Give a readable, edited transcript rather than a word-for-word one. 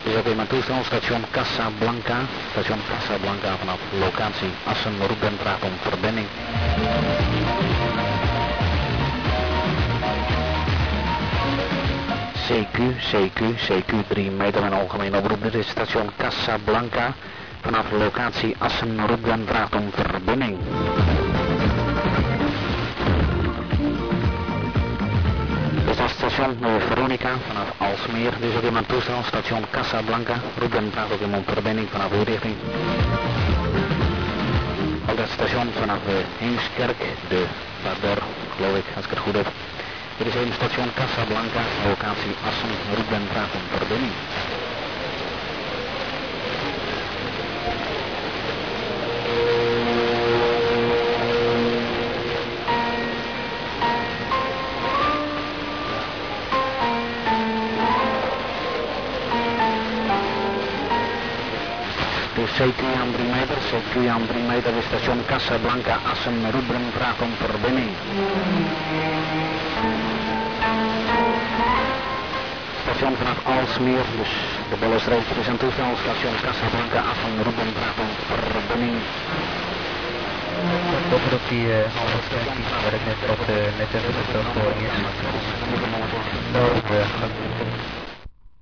is ook in mijn toestel, station Casablanca. Station Casablanca vanaf locatie Assen, roepen vraagt om verbinding. CQ 3 meter en algemeen oproep. Dit is station Casablanca. Vanaf locatie Assen, roepen vraagt om verbinding. Dit is station Veronica vanaf Alsmeer. Dit is ook in mijn toestel, station Casablanca. Roepen vraagt ook om verbinding vanaf uw richting. Ook dat station vanaf Heemskerk, de Bardor, geloof ik, als ik het goed heb. Dit is een station Casablanca, locatie Assen, roepen vraagt om verbinding. CQ aan 3 meter is station Casablanca, Assen, roepen vraagt om verbinding. Station vanaf Alsmeer, dus de Bollenstreek is aan toestel, station Casablanca, Assen, roepen vraagt om verbinding. Over op die Alsmeer waar ik net even de terughoring is.